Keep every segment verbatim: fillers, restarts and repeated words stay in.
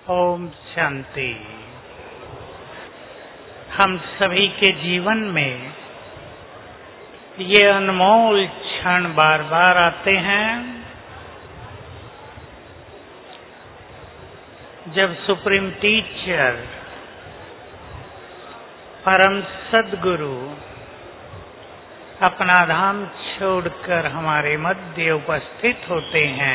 ओम शांति। हम सभी के जीवन में ये अनमोल क्षण बार बार आते हैं जब सुप्रीम टीचर परम सद्गुरु अपना धाम छोड़कर हमारे मध्य उपस्थित होते हैं।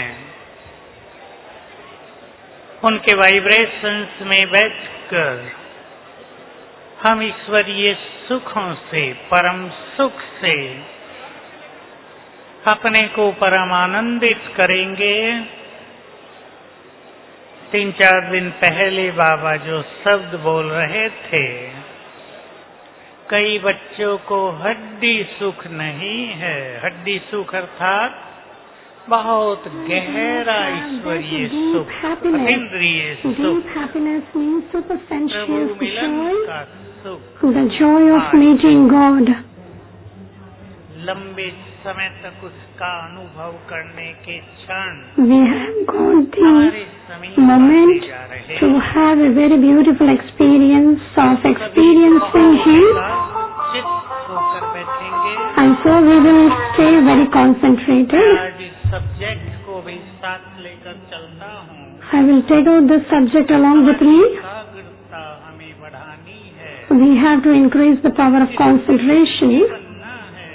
उनके वाइब्रेशंस में बैठकर हम ईश्वरीय सुखों से, परम सुख से अपने को परम आनंदित करेंगे। तीन चार दिन पहले बाबा जो शब्द बोल रहे थे, कई बच्चों को हड्डी सुख नहीं है। हड्डी सुख अर्थात बहुत गहरा ईश्वरीय सुख, अतीन्द्रिय सुख, प्रभु मिलन का सुख, the joy of meeting God. लंबे समय तक उसका अनुभव करने के क्षण We have got हमारे the समीप moment आते जा रहे to have a very beautiful experience of experiencing Him, चित्त होकर बैठेंगे। and so we will stay very concentrated. आज इस सब्जेक्ट को भी साथ लेकर चलता हूँ। I will take out this subject along with me. एकाग्रता हमें बढ़ानी है, We have to increase the power of concentration. बनना है।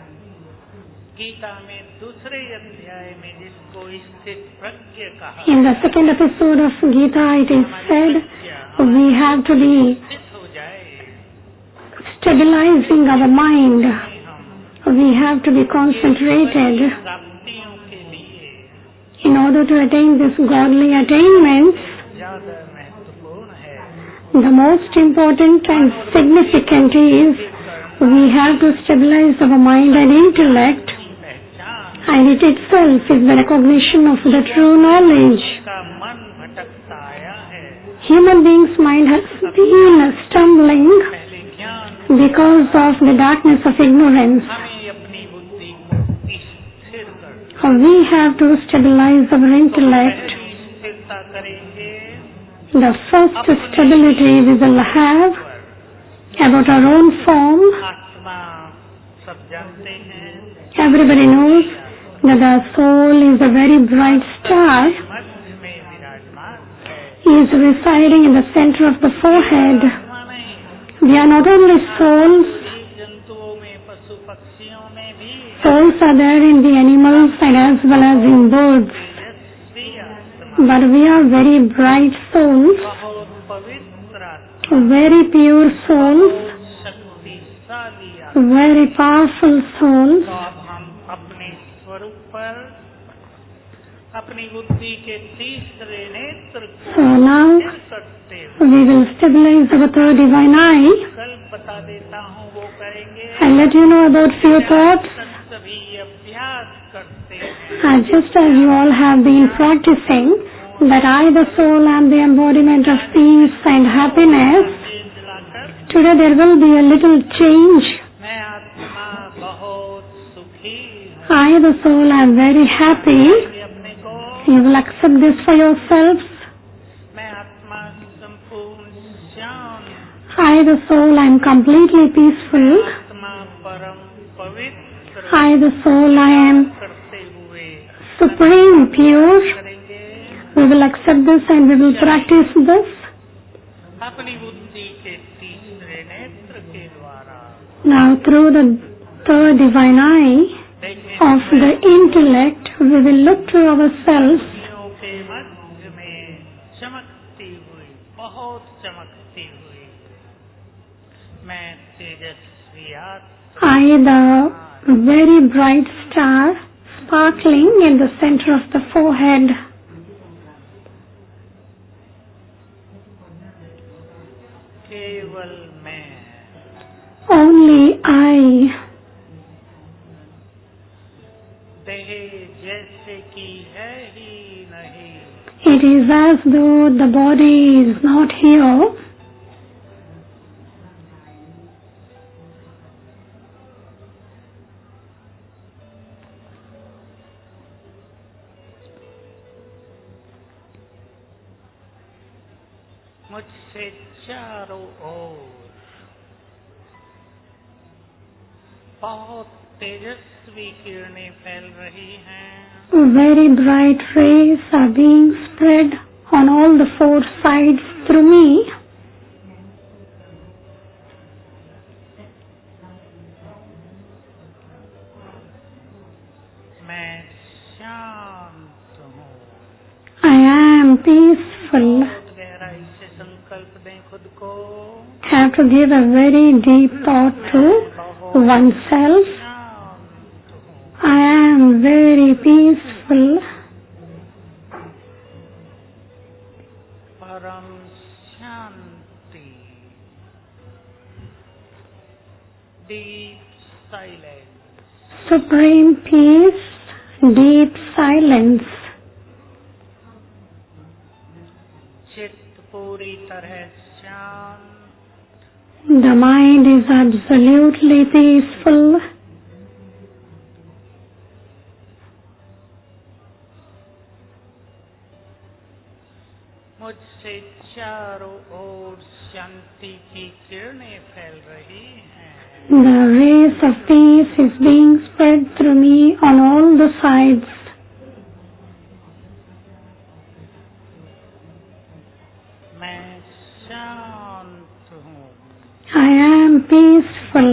गीता में दूसरे अध्याय में जिसको स्थित प्रज्ञ कहा, In the second episode of Gita, it is said we have to be स्थित हो जाए। stabilizing our mind. हम We have to be concentrated प्राप्तियों के लिए in order to attain this godly attainments. ज्यादा महत्वपूर्ण है। The most important and significant is we have to stabilize our mind and intellect, पहचान and it itself is the recognition of the true knowledge. का मन भटकता आया है। Human beings' mind has been stumbling पहले ज्ञान because of the darkness of ignorance. हमें अपनी बुद्धि को स्थिर कर, We have to stabilize our intellect. पहली स्थिरता करेंगे The first stability we will have about our own form. आत्मा सब जानते हैं, Everybody knows that the soul is a very bright star. मध्य में विराजमान है। He is residing in the center of the forehead. आत्मा नहीं, We are not only souls, जीव जंतुओं में, पशु पक्षियों में भी souls are there in the animals and as well as in birds. तेजस्वी आत्मा, But we are very bright souls, बहुत पवित्र आत्मा, very pure souls, शक्तिशाली आत्मा। very powerful souls. तो अब हम अपने स्वरूप पर अपनी बुद्धि के तीसरे नेत्र को So now स्थिर करते हुए we will stabilize our third divine eye. कल बता देता हूँ, वो करेंगे। I'll let you know about few thoughts. सभी अभ्यास करते हैं। Uh, just as you all have been practicing that I, the soul, am the embodiment of peace and happiness, change लाकर today there will be a little change. मैं आत्मा बहुत सुखी हूँ। I, the soul, am very happy. ये अपने को You will accept this for yourselves. मैं आत्मा संपूर्ण शांत, I, the soul, am completely peaceful. आत्मा परम पवित्र I, the soul, I am करते हुए supreme pure. करेंगे। We will accept this and we will practice this. अपनी बुद्धि के तीसरे नेत्र के द्वारा Now through the third divine eye देखें, of the intellect, we will look to ourselves. बुद्धियों के मध्य में चमकती हुई, बहुत चमकती हुई मैं तेजस्वी आत्मा, I, the very bright star, sparkling in the center of the forehead. केवल मैं, Only I. देह जैसे कि है ही नहीं, It is as though the body is not here. मुझसे चारों ओर बहुत तेजस्वी किरणें फैल रही हैं। Very bright rays are being spread on all the four sides through me. मैं शांत हूँ। I am peaceful. बहुत गहराई से संकल्प दें खुद को। Have to give a very deep thought to oneself. I am very peaceful. परम शांति, deep silence, Supreme peace, deep silence. चित्त पूरी तरह शांत, The mind is absolutely peaceful. मुझसे चारों ओर शांति की किरणें फैल रही हैं। The rays of peace is being spread through me on all the sides. मैं शांत हूँ। I am peaceful.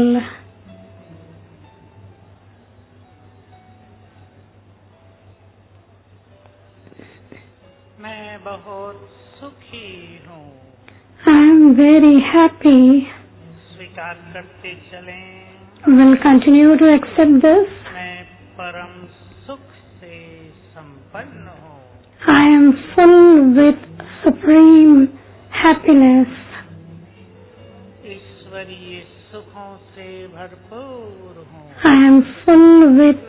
मैं बहुत सुखी हूँ। I am very happy. स्वीकार करते चलें। Will continue to accept this. मैं परम सुख से संपन्न हूँ। I am full with supreme happiness. ईश्वरीय सुखों से भरपूर हूँ। I am full with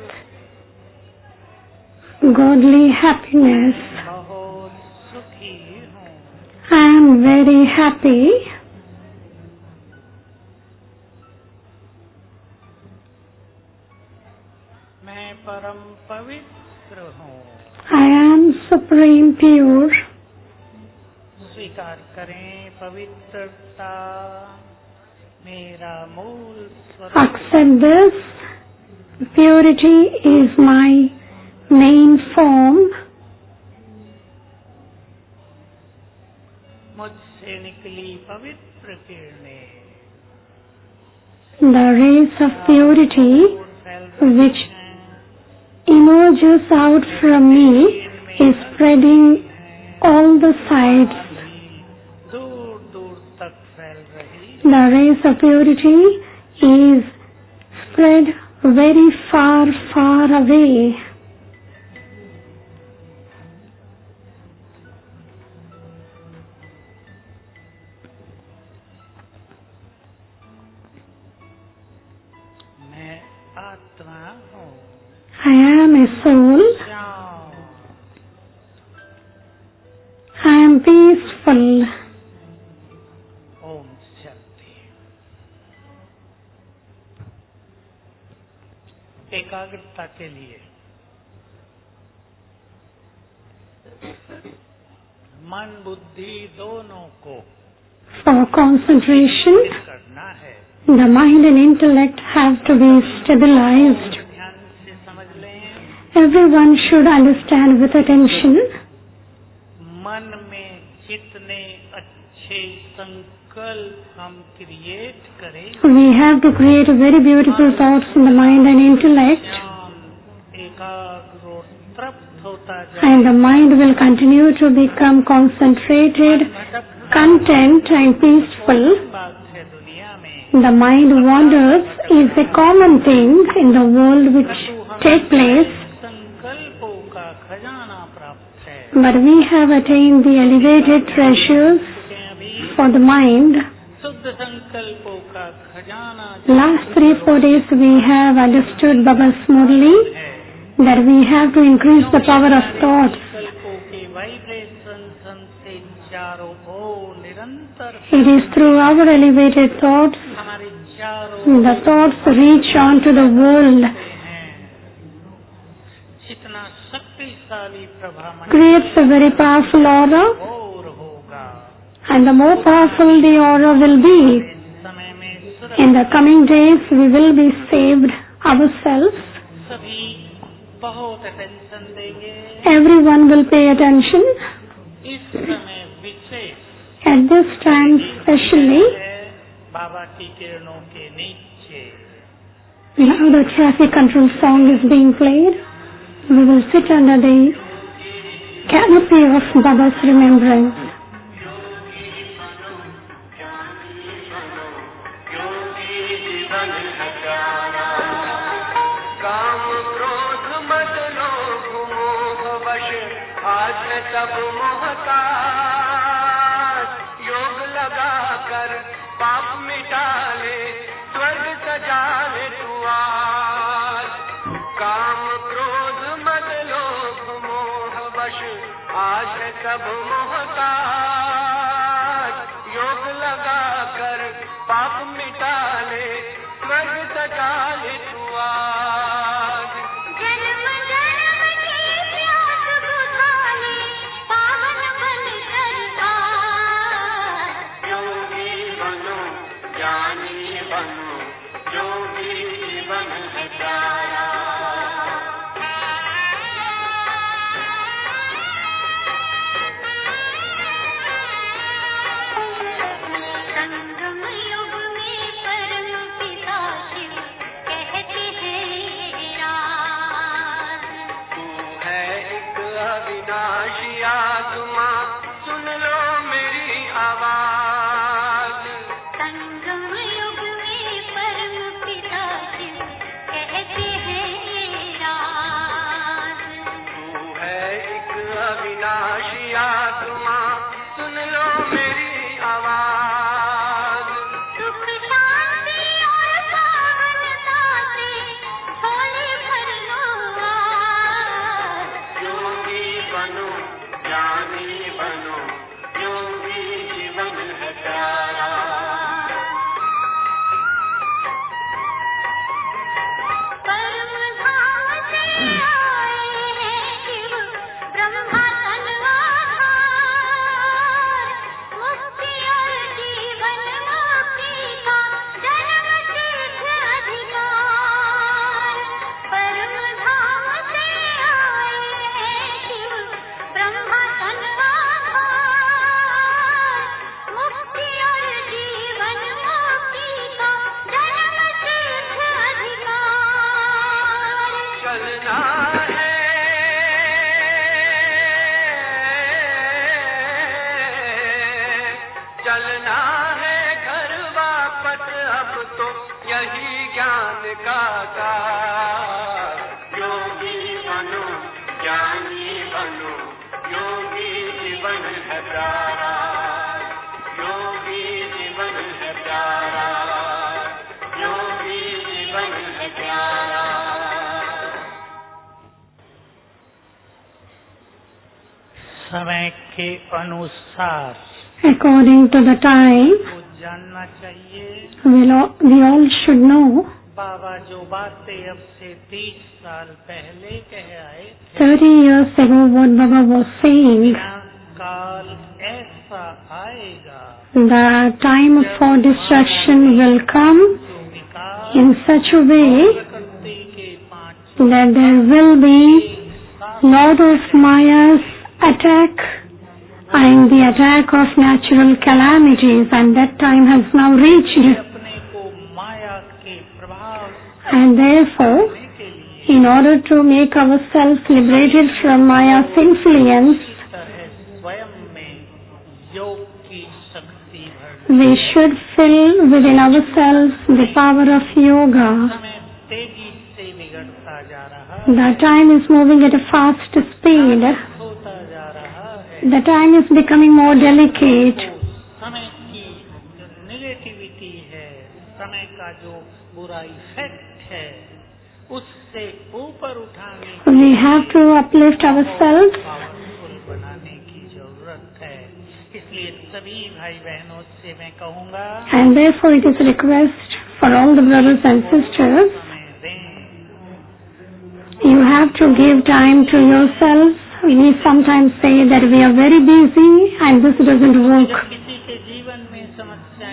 godly happiness. बहुत सुखी हूँ। I am very happy. मैं परम पवित्र हूँ। I am supreme pure. स्वीकार करें पवित्रता मेरा मूल स्वरूप। Accept this. Purity is my main form. मुझसे निकली पवित्र किरणें The rays of purity फैल रही which हैं। emerges out from me is spreading all the sides. दूर दूर तक फैल रही। The rays of purity is spread very far, far away. मैं आत्मा हूँ। I am a soul. शांत, I am peaceful. Om Shanti. एकाग्रता के लिए मन बुद्धि दोनों को For concentration, करना है। the mind and intellect have to be stabilized. ध्यान से समझ लें। Everyone should understand with attention. मन में जितने अच्छे संकल्प हम क्रिएट करें, We have to create very beautiful thoughts in the mind and intellect, शांत, एकाग्र और तृप्त होता जाए। and the mind will continue to become concentrated, content and peaceful. बात है दुनिया में The mind wanders is a common thing in the world which take place, संकल्पों का खजाना प्राप्त है। but we have attained the elevated treasures कि अभी for the mind. शुद्ध संकल्पों का खजाना Last three, four days we have understood Baba's Murli है। that we have to increase the power of thoughts. संकल्पों के वाइब्रेशन से चारों ओर निरंतर It is through our elevated thoughts हमारे चारों the thoughts reach on to the world, हैं। जितना शक्तिशाली प्रभाव creates a very powerful aura, और होगा, and the more powerful the aura will be. समय में In the coming days, we will be saved ourselves. सभी बहुत अटेंशन देंगे। Everyone will pay attention. इस समय विशेष At this time, especially, बाबा की किरणों के नीचे now the traffic control song is being played. We will sit under the canopy of Baba's remembrance. सब मोहताज योग लगा कर पाप मिटा ले स्वर्ग सजा ले तू आज काम क्रोध मद लोभ मोह वश आज है सब मोहताज योग लगा कर पाप मिटा ले स्वर्ग सजा ले तू आज समय के अनुसार according to the time, वो जानना चाहिए we'll all, we all should know बाबा जो बातें अब से तीस साल पहले कह आए thirty years ago what Baba was saying, काल ऐसा आएगा the time for destruction will come जो विकास in such a way प्रकृति के पांच that there will be lot of Maya's attack and the attack of natural calamities, and that time has now reached. अपने को माया के प्रभाव And therefore, के लिए in order to make ourselves liberated from Maya's influence, तरह स्वयं में योग की शक्ति भर we should fill within ourselves the power of yoga. समय तेजी से बिगड़ता जा रहा है The time is moving at a fast speed. होता जा रहा है The time is becoming more delicate. समय की जो निगेटिविटी है समय का जो बुरा इफेक्ट है उससे ऊपर उठाने We have to uplift ourselves, powerful बनाने की जरूरत है इसलिए सभी भाई बहनों से मैं कहूँगा and therefore it is a request for all the brothers and sisters, समय दें you have to give time to yourselves. We sometimes say that we are very busy and this doesn't work. किसी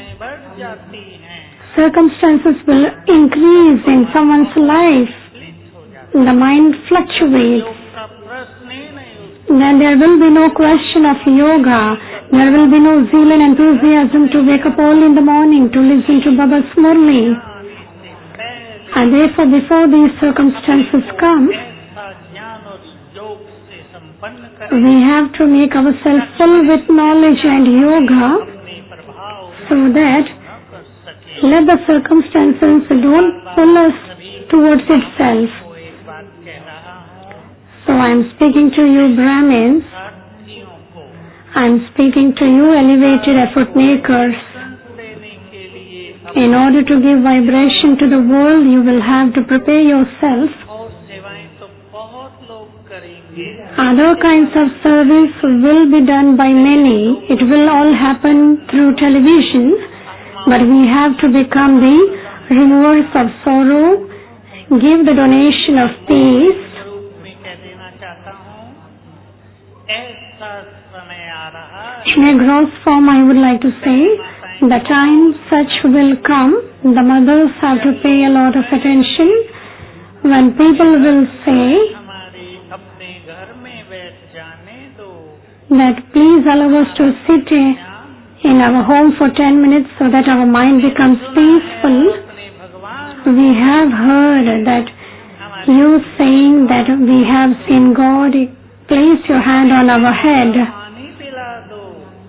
समस्याएं बढ़ जाती हैं, circumstances will increase in someone's life. विचलित हो जाती The mind है। fluctuates. योग का प्रश्न ही नहीं उठता। Then there will be no question of yoga. There will be no zeal and enthusiasm to wake up early in the morning to listen to Baba's Murli. ज्ञान इससे पहले And therefore, before these circumstances come, ऐसा ज्ञान और योग से संपन्न करें, we have to make ourselves full with knowledge and yoga अपने प्रभाव so that न कर सके। let the circumstances don't pull us towards itself. को एक बात कह रहा हूँ, So I am speaking to you Brahmins, साथियों को I am speaking to you elevated effort makers. संत देने के लिए In order to give vibration to the world, you will have to prepare yourself. और सेवाएं तो बहुत लोग करेंगे, Other kinds of service will be done by many. It will all happen through television. But we have to become the removers of sorrow, give the donation of peace. स्वरूप में कह देना चाहता हूँ, ऐसा समय आ रहा है, In a gross form, I would like to say, the time such will come, the mothers have to pay a lot of attention, when people will say हमारे अपने घर में बैठ जाने दो, that please allow us to sit in our home for ten minutes so that our mind becomes peaceful. अपने भगवान We have heard that you saying that we have seen God, place your hand on our head. पानी पिला दो,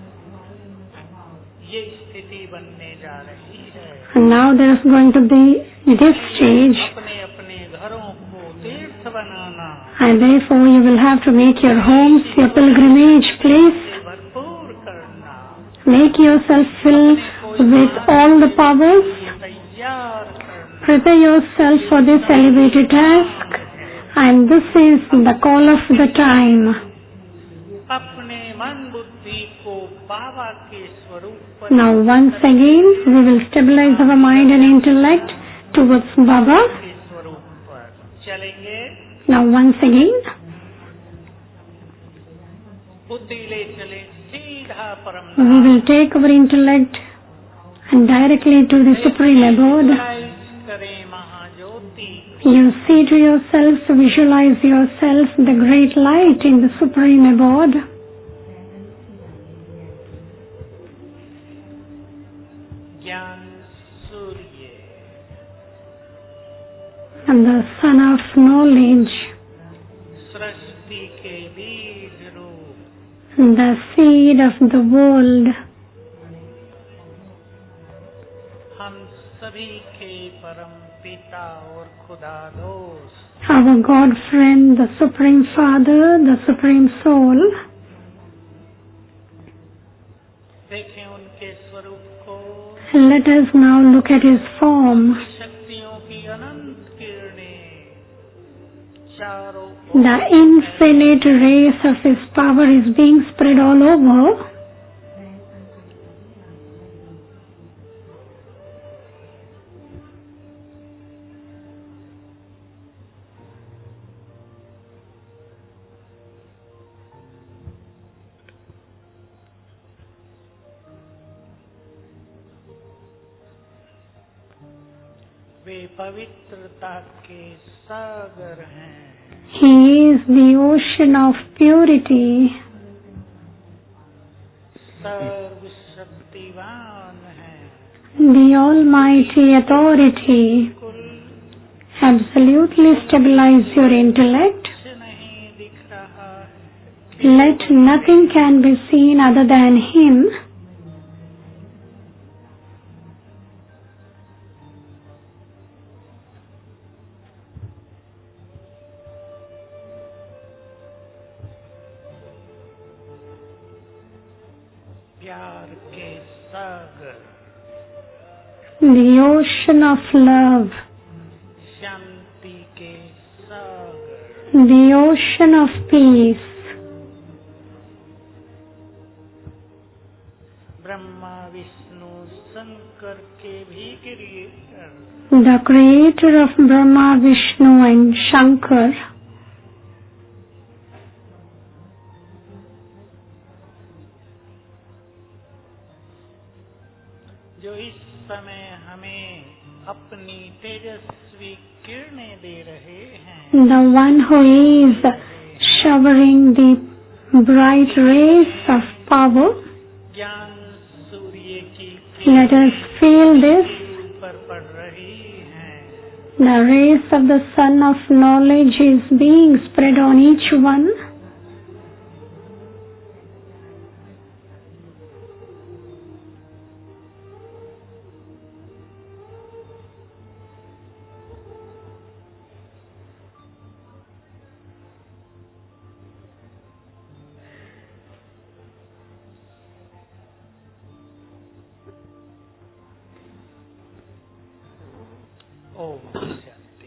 ये स्थिति बनने जा रही है। And now there is going to be this stage, अपने अपने घरों को तीर्थ बनाना, and therefore you will have to make your homes your pilgrimage place. से भरपूर करना, Make yourself fill with all the powers. तैयार करना, Prepare yourself for this elevated task, and this is the call of the time. अपने मन बुद्धि को बाबा के स्वरूप पर Now once again we will stabilize our mind and intellect towards Baba. के स्वरूप पर चलेंगे। Now once again बुद्धि ले चले सीधा परम we will take our intellect and directly to the Supreme Abode. Visualize करें महाज्योति, You see to yourselves, visualize yourself the great light in the Supreme Abode. ज्ञान सूर्य, And the Sun of Knowledge, सृष्टि के बीज रूप, the seed of the world, हम सभी के परम पिता और खुदा दोस्त, our God friend, the Supreme Father, the Supreme Soul. देखें उनके स्वरूप को, Let us now look at his form. शक्तियों की अनंत किरणें चारों The infinite rays of his power is being spread all over. वे पवित्रता के सागर हैं, He is the ocean of purity. सर्वशक्तिवान हैं, The Almighty Authority. कुल Absolutely stabilize your intellect. कुछ नहीं दिख रहा है, Let nothing can be seen other than Him. प्यार के सागर, The ocean of love. शांति के सागर, The ocean of peace. Brahma Vishnu Shankar के भी creator, The creator of Brahma, Vishnu and Shankar. जो इस समय हमें अपनी तेजस्वी किरणें दे रहे हैं, the one who is showering the bright rays of power. ज्ञान सूर्य की Let us feel this. ऊपर पड़ रही हैं, The rays of the sun of knowledge is being spread on each one. Om Shanti.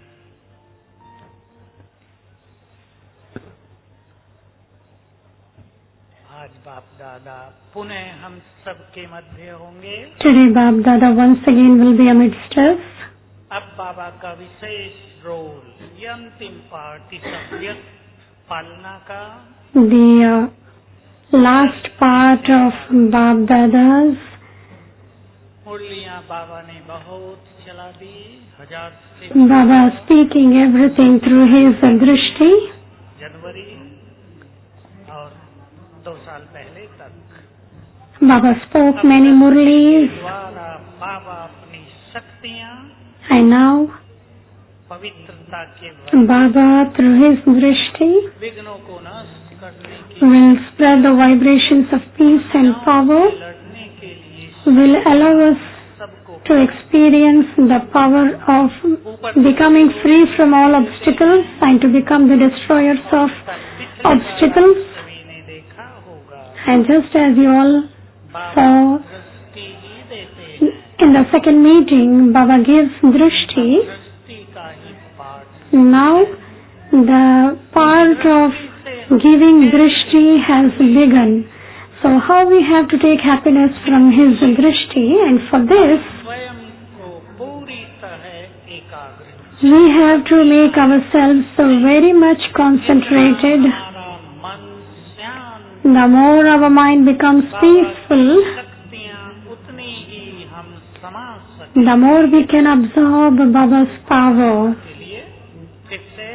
आज बाप दादा पुनः हम सबके मध्य होंगे। Today Bab Dada once again will be amidst us. अब बाबा का विशेष रोल, ये अंतिम पार्ट इस अव्यक्त पालना का, The uh, last part of Bab Dada's मुरलियाँ बाबा ने बहुत चला दी, हजार से Baba speaking everything through his drishti. जनवरी और दो साल पहले तक Baba spoke many murlis, द्वारा बाबा अपनी शक्तियाँ and now पवित्रता के वजह Baba through his drishti विघ्नों को नष्ट करने के will spread the vibrations of peace and power, लड़ने के लिए will allow us सबको to experience the power of becoming free from all obstacles and to become the destroyers of obstacles. सभी ने देखा होगा, And just as you all Baba saw दृष्टि ही देते हैं, in the second meeting, Baba gives drishti. दृष्टि का ही पाठ Now the part of giving drishti has begun. So how we have to take happiness from his drishti, and for this स्वयं को पूरी तरह एकाग्र, we have to make ourselves so very much concentrated. हमारा मन शांत, The more our mind becomes peaceful, शक्तियाँ उतनी ही हम समा सकते the more we can absorb Baba's power. के लिए फिर से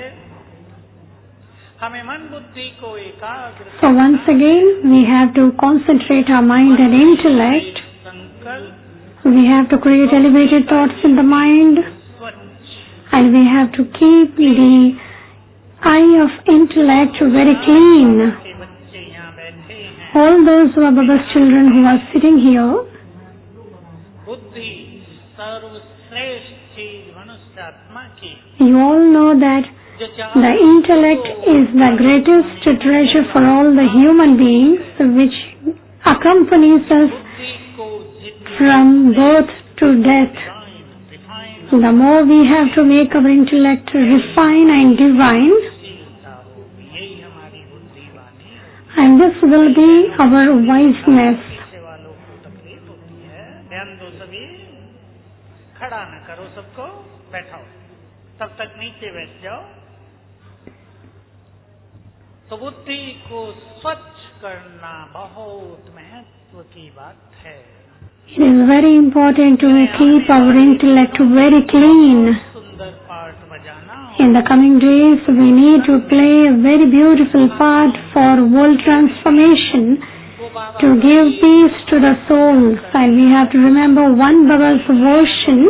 हमें मन बुद्धि को एकाग्र So once again, we have to concentrate our mind and intellect. संकल्प We have to create elevated thoughts in the mind, स्वच्छ, and we have to keep the eye of intellect very clean. के बच्चे यहाँ बैठे हैं, All those who are Baba's children who are sitting here, बुद्धि सर्वश्रेष्ठ चीज मनुष्य आत्मा की, you all know that जो the intellect is the greatest treasure for all the human beings, which accompanies us बुद्धि को जितनी from birth to death. Refine The more we have to make our intellect refine and divine, शीलता होगी, यही हमारी बुद्धिवानी है। and this will be our wiseness. पीछे वालों को तकलीफ होती है, ध्यान दो सभी, खड़ा न करो सबको, बैठाओ, तब तक नीचे बैठ जाओ। तो बुद्धि को स्वच्छ करना बहुत महत्व की बात है। It is very important to keep our intellect very clean. सुंदर पाठ बजाना, In the coming days, we need to play a very beautiful part for world transformation, वो बाबा to give peace to the souls, and we have to remember one Baba's version.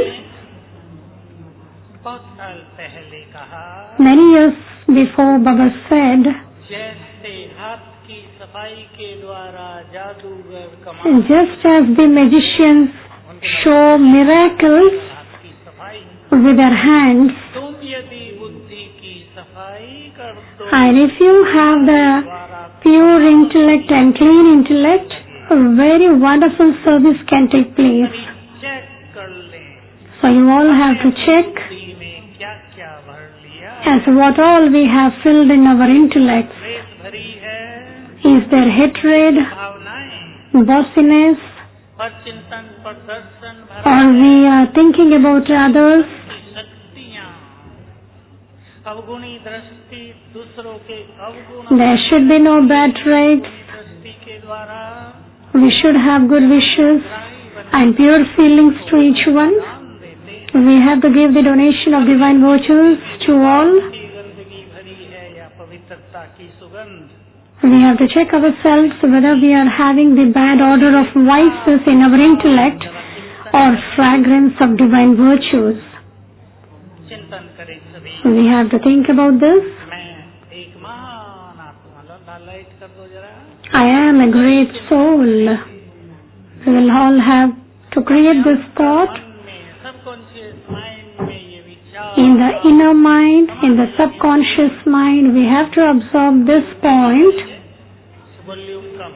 बहुत साल पहले कहा, Many years before, Baba said, जैसे हाथ की सफाई के द्वारा जादूगर कमाल just as the magicians show miracles हाथ की सफाई, with their hands, तुम यदि बुद्धि की सफाई कर दो, and if you have the द्वारा pure intellect and clean intellect, a very wonderful service can take place. Check कर लें So you all have to check बुद्धि में क्या क्या भर लिया, as what all we have filled in our intellects. द्वेष भरी है, Is there hatred, भावनाएं bossiness, और चिंतन पर दर्शन भरा or we are thinking about others? की शक्तियाँ, अवगुणी दृष्टि, दूसरों के अवगुण There should be no bad traits. दृष्टि के द्वारा We should have good wishes. बुराई and pure feelings to each one. दान देते हैं। We have to give the donation of divine virtues to all. की गंदगी भरी है या पवित्रता की सुगंध। We have to check ourselves whether we are having the bad odor of vices in our intellect or fragrance of divine virtues. चिंतन करें सभी। We have to think about this. मैं एक महान आत्मा, लो लाइट कर दो जरा। I am a great soul. We will all have to create this thought मन में, सबकॉन्शियस माइंड में ये विचार, in the inner mind, in the subconscious mind. We have to absorb this point. Volume कम।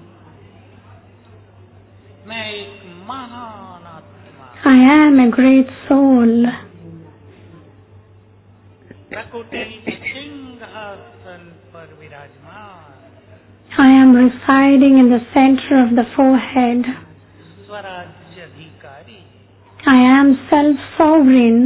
मैं एक महान आत्मा, I am a great soul. प्रकृति के सिंहासन पर विराजमान, I am residing in the center of the forehead. स्वराज्य अधिकारी, I am self-sovereign.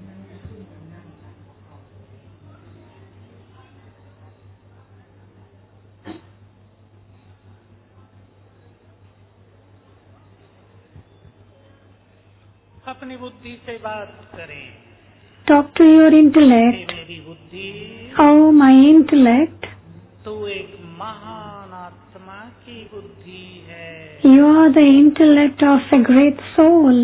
अपनी बुद्धि से बात करें। Talk to your intellect. मेरी बुद्धि, Oh, my intellect, तू एक महान आत्मा की बुद्धि है। you are the intellect of a great soul.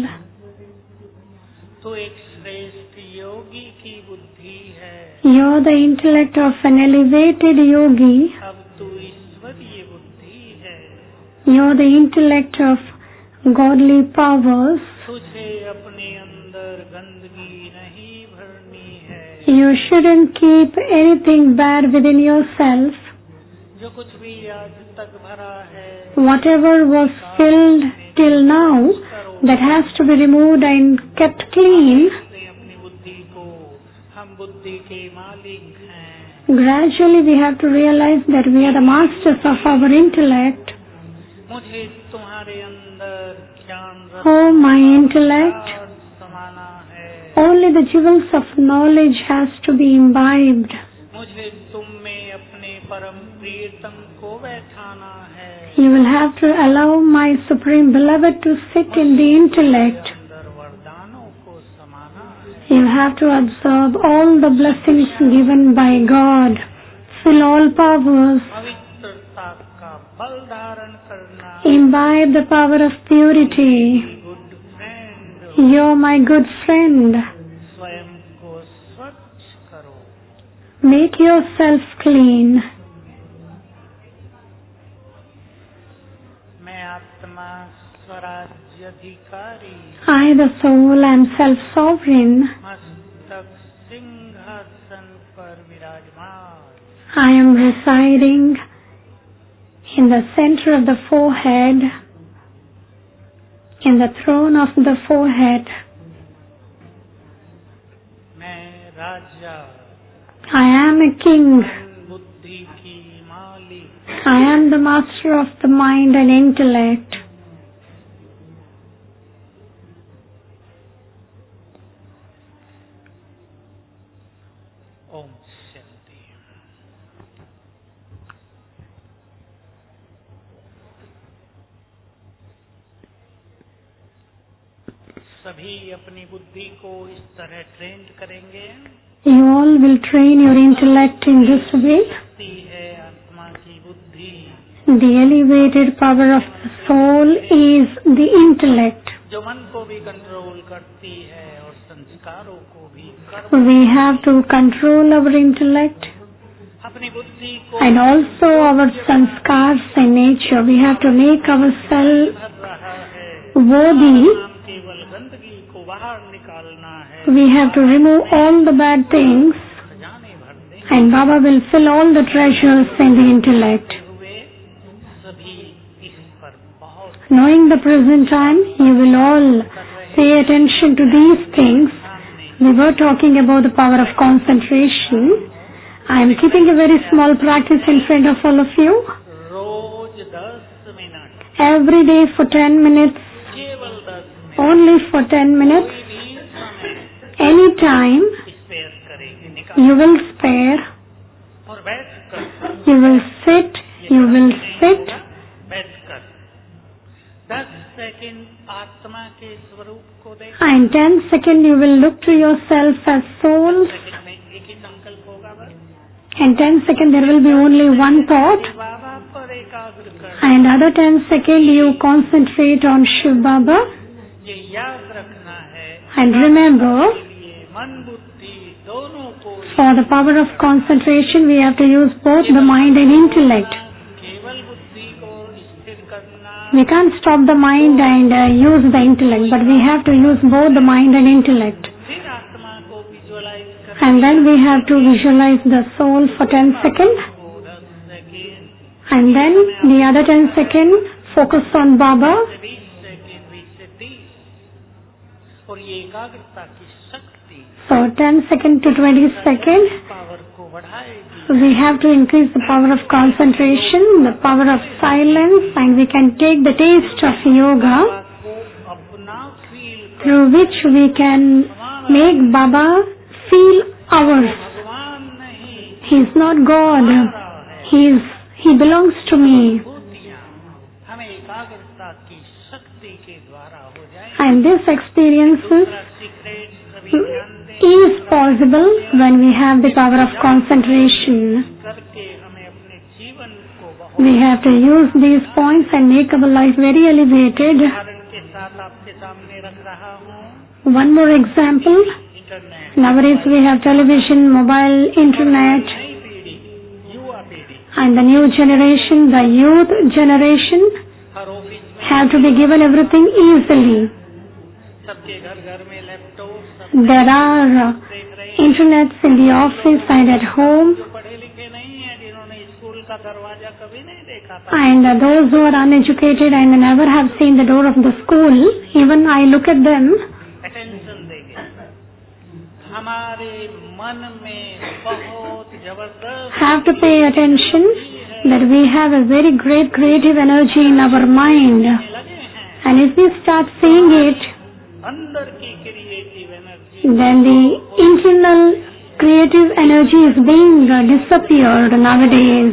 तू एक श्रेष्ठ योगी की बुद्धि है। You are the intellect of an elevated yogi. अब तू ईश्वरीय बुद्धि है। You are the intellect of godly powers. तुझे अपने अंदर गंदगी नहीं भरनी है। You shouldn't keep anything bad within yourself. जो कुछ भी आज तक भरा है, Whatever was filled till now, that has to be removed and kept clean. अपने अपनी बुद्धि को, हम बुद्धि के मालिक हैं। Gradually we have to realize that we are the masters of our intellect. मुझे तुम्हारे अंदर ज्ञान Oh, my intellect, समाना है। only the jewels of knowledge has to be imbibed. मुझे तुम में अपने परम प्रियतम को बैठाना है। You will have to allow my supreme beloved to sit in the intellect. अंदर वरदानों को समाना है। You have to absorb all the blessings given by God. Fill all powers. पवित्रता का बल धारण करना। Imbibe the power of purity. Good friend, You're my good friend. स्वयं को स्वच्छ करो। Make yourself clean. मैं आत्मा स्वराज्य अधिकारी, I, the soul, am self-sovereign. मस्तक सिंहासन पर विराजमान, I am residing in the center of the forehead, in the throne of the forehead. मैं राजा, I am a king. बुद्धि की मालिक, I am the master of the mind and intellect. Om Shanti. सभी अपनी बुद्धि को इस तरह ट्रेन करेंगे। You all will train your intellect in this way. शक्ति है आत्मा की बुद्धि, The elevated power of the soul is the intellect. जो मन को भी कंट्रोल करती है और संस्कारों को भी कर्म। We have to control our intellect अपनी बुद्धि को and also our sanskars and nature. We have to make ourselves भर रहा है। worthy. हम केवल गंदगी को बाहर निकालना है। We have to remove all the bad things, खजाने भर दें and Baba will fill all the treasures in the intellect. हुए सभी इस पर बहुत Knowing the present time, you will all pay attention to these things. We were talking about the power of concentration. I am keeping a very small practice in front of all of you. रोज दस minute, Every day for ten minutes, केवल दस minute, only for ten minutes, कोई भी समय any time, spare करेंगे, निकाल you will spare, और बैठ कर you will sit, you will sit. बैठ कर दस सेकंड सेकंड आत्मा के स्वरूप को देख, And ten second you will look to yourself as soul. Second में एक ही संकल्प होगा बस, And ten second there will be only one thought. बाबा पर एकाग्र कर, And other ten second you concentrate on Shiv Baba. ये याद रखना है And remember, के लिए मन बुद्धि दोनों को for the power of concentration we have to use both the mind and intellect. केवल बुद्धि को स्थिर करना, We can't stop the mind and uh, use the intellect, but we have to use both the mind and intellect. फिर आत्मा को visualise करना, And then we have to visualize the soul for ten seconds. दस second, And then the other ten seconds focus on Baba. बीस second, बीस से तीस, और ये एकाग्रता की शक्ति So ten seconds to twenty seconds. Power को बढ़ाएगी, We have to increase the power of concentration, the power of silence, and we can take the taste of yoga को अपना फील कर, through which we can make Baba feel ours. भगवान नहीं He is not God. रहा है, He is, He belongs to me. भूतियाँ हमें एकाग्रता की शक्ति के द्वारा हो जाए। And this experiences दूसरा सीक्रेट सभी ध्यान दें, is possible when we have the power of concentration. करके हमें अपने जीवन को बहुत We have to use these points and make our life very elevated. उदाहरण के साथ आपके सामने रख रहा हूँ। One more example. Internet, Nowadays we have television, mobile, internet, नई पीढ़ी, युवा पीढ़ी, and the new generation, the youth generation हर ऑफिस में have to be given everything easily. सबके घर घर में लैपटॉप, सब There are uh, देख रहे हैं। internets in the office and at home, जो पढ़े लिखे नहीं है, जिन्होंने स्कूल का दरवाजा कभी नहीं देखा था, and uh, those who are uneducated and never have seen the door of the school, even I look at them, attention देंगे। हमारे मन में बहुत जबरदस्त have to pay attention that we have a very great creative energy in our mind. लगे हैं, And if we start seeing it, अंदर की creative energy then the internal creative energy is being uh, disappeared nowadays.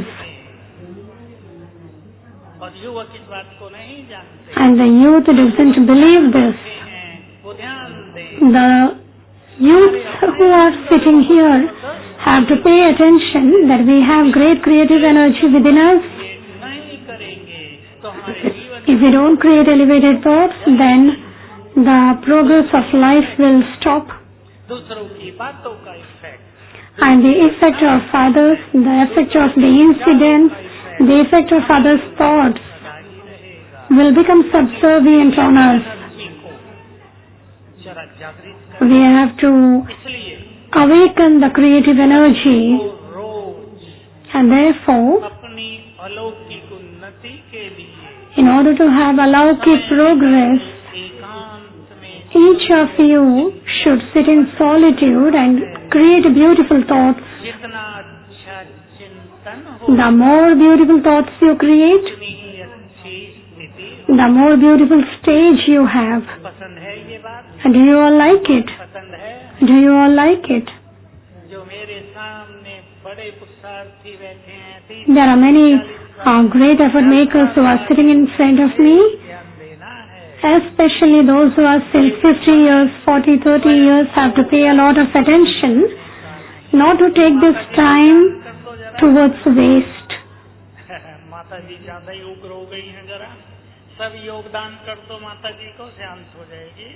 और युवक इस बात को नहीं जानते And the youth doesn't believe this. हैं, वो ध्यान दें। The youths who are sitting here have to pay attention that we have great creative energy within us. ये नहीं करेंगे तो हमारे जीवन If we don't create elevated thoughts, then the progress of life will stop. दूसरों की बातों का effect, And the effect of others, the effect of the incidents, the effect of others' thoughts जारी रहेगा। will become subservient on us. Energy को जरा जागृत कर, We have to इसलिए awaken the creative energy, वो रोज and therefore, अपनी अलौकिक उन्नति के लिए in order to have alaukic progress, एकांत में each of you should sit in solitude and create beautiful thoughts. जितना अच्छा चिंतन हो, The more beautiful thoughts you create, उतनी ही अच्छी स्थिति। the more beautiful stage you have. पसंद है ये बात? Do you all like it? पसंद है? Do you all like it? जो मेरे सामने बड़े पुरुषार्थी बैठे हैं, तीस There are many uh, great effort makers who are sitting in front of me, ध्यान देना है। especially those who are still fifty years, forty, thirty years have to pay a lot of attention not to take this time कर दो जरा। towards waste. माता जी ज्यादा ही उग्र हो गई हैं, जरा सब योगदान कर दो माता जी को, शांत हो जाएगी।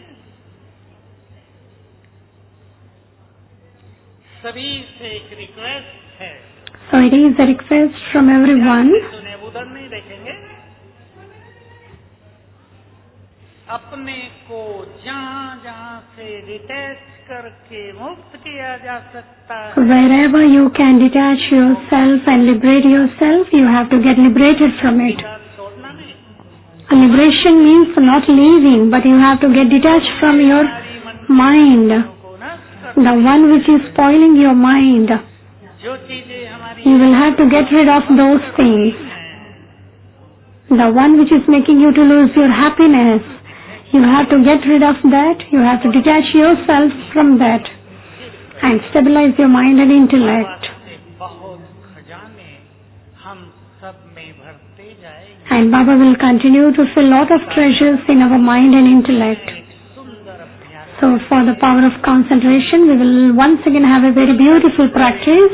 सभी से एक रिक्वेस्ट है, So it is a request from everyone. सुने उधर नहीं देखेंगे, अपने को जहाँ जहाँ से डिटैच करके मुक्त किया जा सकता है, Wherever you can detach yourself and liberate yourself, you have to get liberated from it. बात छोड़ना नहीं। Liberation means not leaving, but you have to get detached from your mind, को नष्ट कर, the one which is spoiling your mind. जो चीजें हमारी You will have to get rid of those things. The one which is making you to lose your happiness. You have to get rid of that. You have to detach yourself from that and stabilize your mind and intellect. से बहुत खजाने हम सब में भरते जाएंगे। And Baba will continue to fill lot of treasures in our mind and intellect. एक सुंदर अभ्यास। So for the power of concentration, we will once again have a very beautiful practice.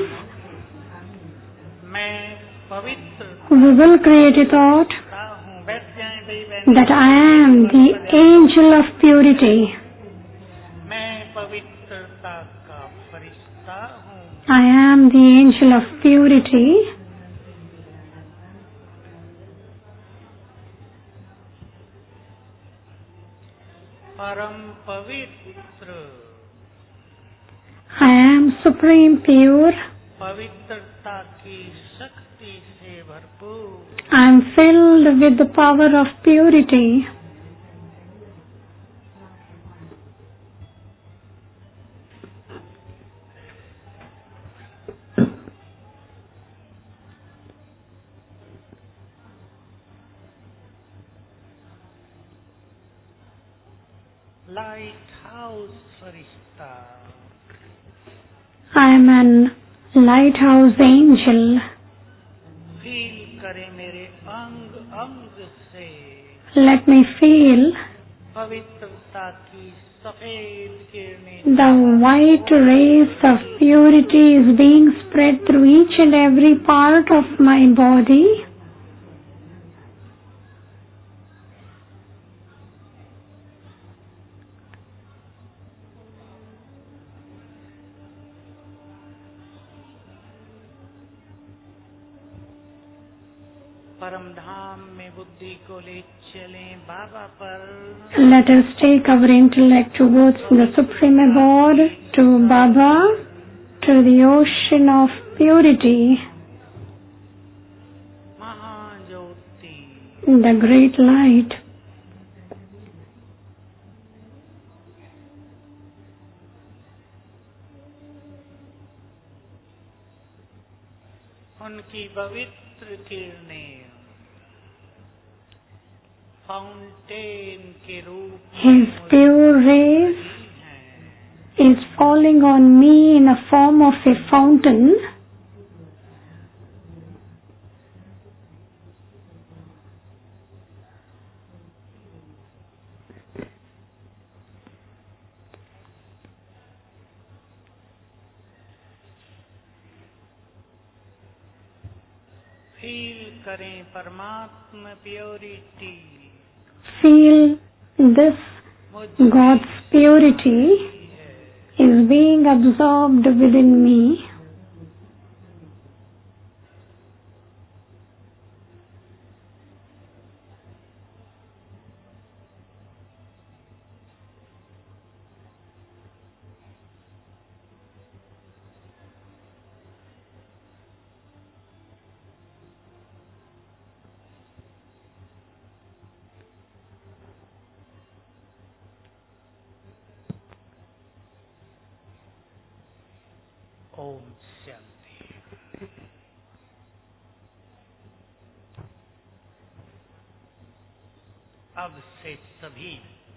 मैं पवित्र We will create a thought हूँ, बैठ जाएं भाई बहन। that I am the angel of purity. मैं पवित्रता का फरिश्ता हूँ। I am the angel of purity. परम पवित्र, I am supreme pure. पवित्रता की शक्ति से भरपूर। I am filled with the power of purity. Lighthouse फरिश्ता, I am an lighthouse angel. Feel करे मेरे अंग अंग से Let me feel पवित्रता की सफेद किरणें। the white rays of purity is being spread through each and every part of my body. परम धाम में बुद्धि को ले चलें बाबा पर। Let us take our intellect towards the Supreme Abode, to Baba, to the ocean of purity, Mahajyoti, the great light. उनकी पवित्र किरणें फाउंटेन के रूप His pure rays हैं। is falling on me in a form of a fountain. Feel करें परमात्मा purity, Feel this God's purity is being absorbed within me. ओम शांति। अब से सभी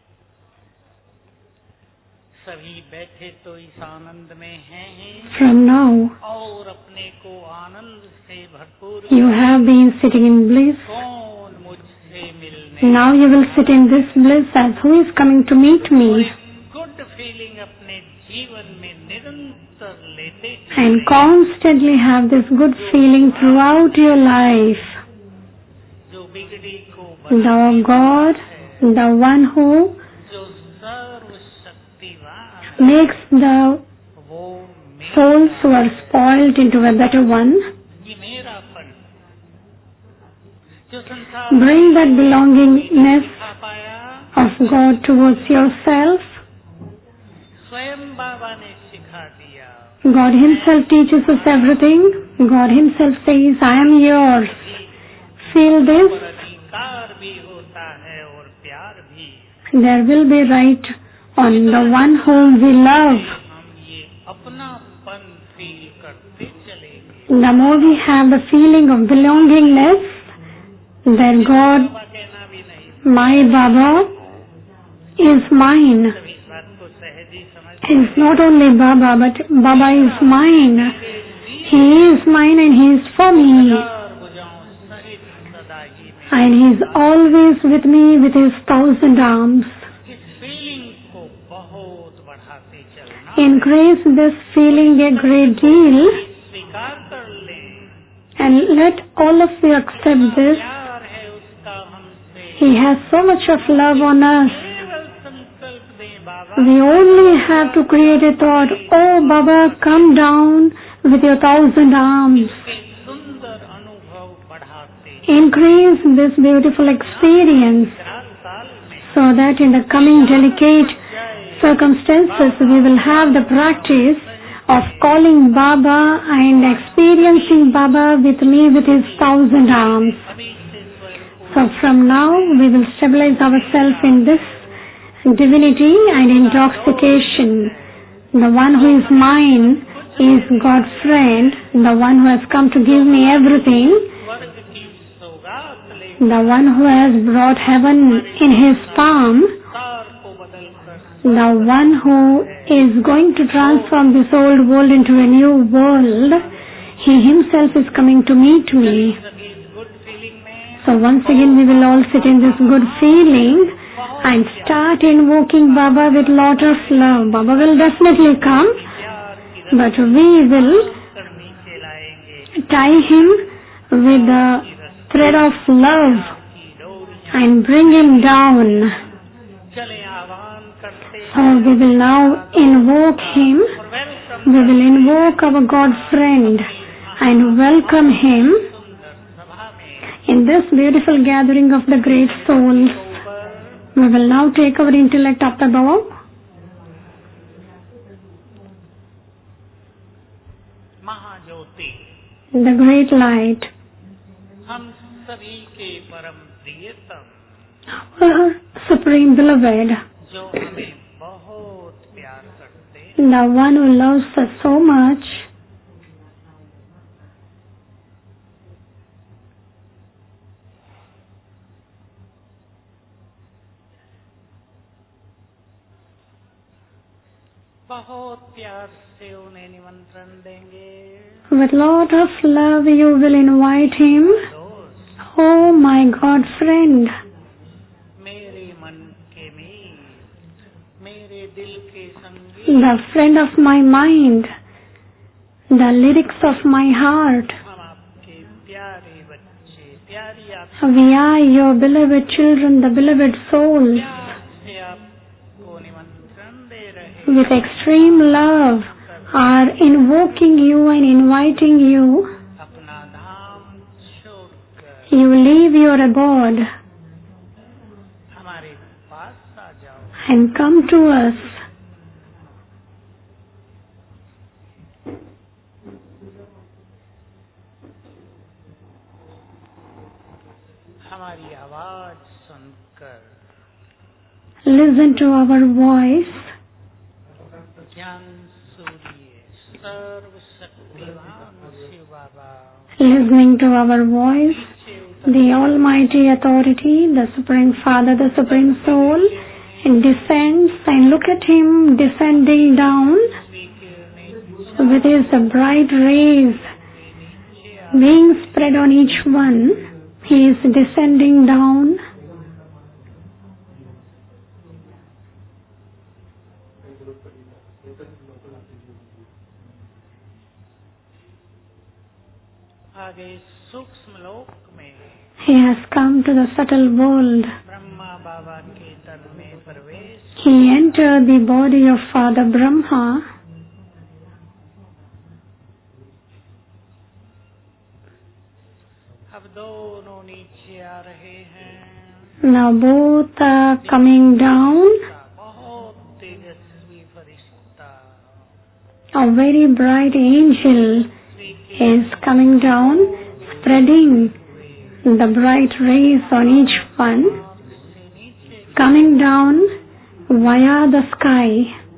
सभी बैठे तो इस आनंद में हैं From now, और अपने को आनंद से भरपूर। you have been sitting in bliss. कौन मुझसे मिलने, Now you will sit in this bliss as who is coming to meet me. Good feeling अपने जीवन में निरंतर लेते And constantly have this good feeling throughout your life. जो बिगड़ी को The God, the one who जो सर्वशक्तिवान makes the वो मेरा, souls who are spoiled into a better one. ये मेरा फल जो संसार Bring that belongingness खा पाया of God towards yourself. स्वयं बाबा ने सिखा दिया। God Himself teaches us everything. God Himself says, I am yours. Feel और this. अधिकार भी होता है और प्यार भी। There will be right on the one whom we love. हम ये अपनापन फील करते चलेंगे। The more we have the feeling of belongingness, that God, बाबा कहना भी नहीं, my Baba, is mine. सभी इस बात को सहज ही समझ। It's not only Baba, but Baba is mine. He is mine and He is for me. हजार भुजाओं and He is always with me with His thousand arms. इस फीलिंग को बहुत बढ़ाते चलना, Increase this feeling a great deal, स्वीकार कर लें। and let all of you accept this. प्यार है उसका हमसे, He has so much of love on us. केवल संकल्प दें बाबा, We only have to create a thought, oh Baba, come down with your thousand arms. के सुंदर अनुभव बढ़ाते Increase this beautiful experience चार साल में so that in the coming delicate circumstances we will have the practice of calling Baba and experiencing Baba with me with His thousand arms. अभी से स्वयं So from now we will stabilize ourselves in this divinity and intoxication. The one who is mine is God's friend, the one who has come to give me everything, स्वर्ग की सौगात ले the one who has brought heaven in His palm, सार को बदल कर the one who is going to transform this old world into a new world. He Himself is coming to meet me. सभी इस गुड फीलिंग में So once again we will all sit in this good feeling and start invoking Baba with lot of love. Baba will definitely come, प्यार की but we will कर नीचे लाएंगे tie Him with the thread of love की डोरियां। and bring Him down. चले आह्वान करते So we will now invoke Him. और welcome We will invoke our God friend and welcome Him सुंदर सभा में in this beautiful gathering of the great souls. ऊपर We will now take our intellect up above. Mahajyoti The great light, हम सभी के परम प्रियतम, our supreme beloved, जो हमें बहुत प्यार करते हैं, the one who loves us so much. बहुत प्यार से उन्हें निमंत्रण देंगे। With lot of love you will invite him. दोस्त, Oh my God friend, मेरे मन के मीत, मेरे दिल के संगीत, the friend of my mind, the lyrics of my heart. हम आपके प्यारे बच्चे, प्यारी आप We are your beloved children, the beloved souls. प्यार से आपको निमंत्रण दे रहे हैं। With extreme love are invoking you and inviting you. अपना धाम छोड़कर You leave your abode हमारे पास आ जाओ। and come to us. हमारी आवाज सुनकर Listen to our voice. ज्ञान सूर्य सर्वशक्तिवान शिव बाबा Listening to our voice, the Almighty Authority, the Supreme Father, the Supreme Soul, and descends and look at Him descending down with His bright rays being spread on each one. He is descending down. आगे सूक्ष्म लोक में He has come to the subtle world. Brahma बाबा के तन में प्रवेश, He entered the body of Father Brahma. अब दोनों नीचे आ रहे हैं। Now both are coming down. बहुत तेजस्वी फरिश्ता A very bright angel is coming down, spreading the bright rays on each one, से नीचे coming down via the sky.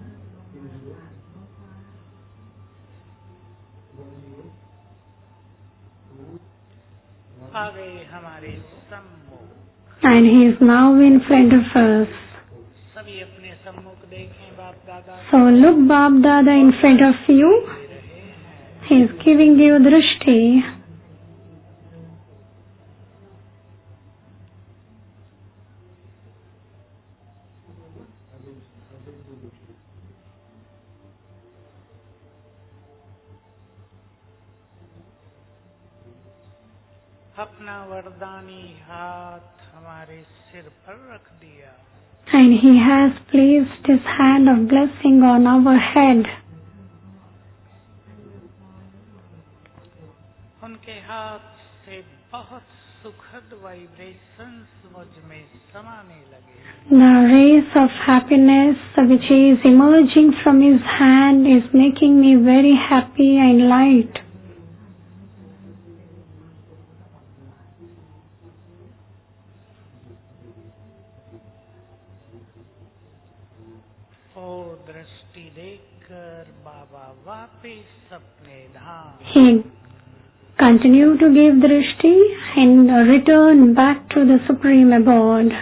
आ गए हमारे सम्मुख। And he is now in front of us. सभी अपने सम्मुख देखें, बाप दादा So look Bab Dada in front of you. He is giving you drishti. अपना वरदानी हाथ हमारे सिर पर रख दिया। And he has placed his hand of blessing on our head. उनके हाथ से बहुत सुखद वाइब्रेशंस मुझ में समाने लगे। The rays of happiness which is emerging from his hand is making me very happy and light. और दृष्टि देखकर बाबा वापिस अपने धाम। He continued to give drishti and returned back to the supreme abode.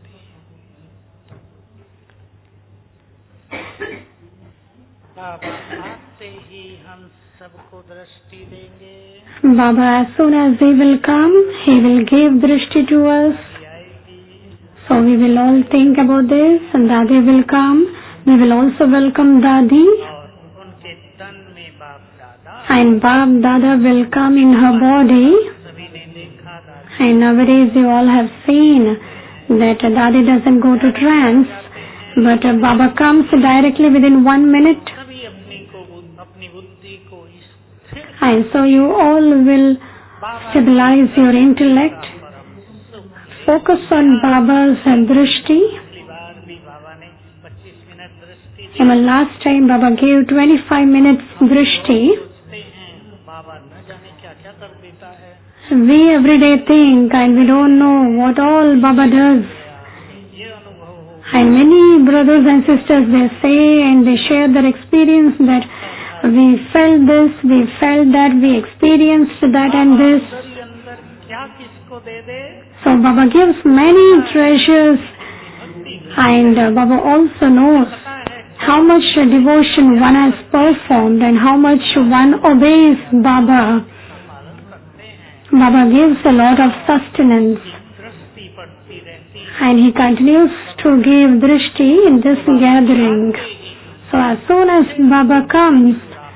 बाबा आते ही हम सबको दृष्टि देंगे। Baba, as soon as he will come, he will give drishti to us. So we will all think about this, and Dadi will come. We will also welcome Dadi. और उनके तन में बाप दादा। And Bab Dada will come in her body. सभी ने देखा दादी। And nowadays you all have seen that Dadi doesn't go to trance, but Baba comes directly within one minute. सभी अपनी को अपनी बुद्धि को स्थिर And so you all will stabilize your intellect. Focus on Baba's drishti. पिछली बार भी बाबा ने पच्चीस मिनट दृष्टि दी। And last time Baba gave twenty-five minutes drishti. सोचते हैं बाबा न जाने क्या क्या कर देता है। We every day think and we don't know what all Baba does. ये अनुभव हो And many brothers and sisters, they say and they share their experience that we felt this, we felt that, we experienced that and this. अंदर ही अंदर क्या किसको दे दे। So Baba gives many treasures, and uh, Baba also knows how much devotion one has performed and how much one obeys Baba. Baba gives a lot of sustenance, दृष्टि पड़ती रहती and he continues to give drishti in this gathering. So as soon as Baba comes,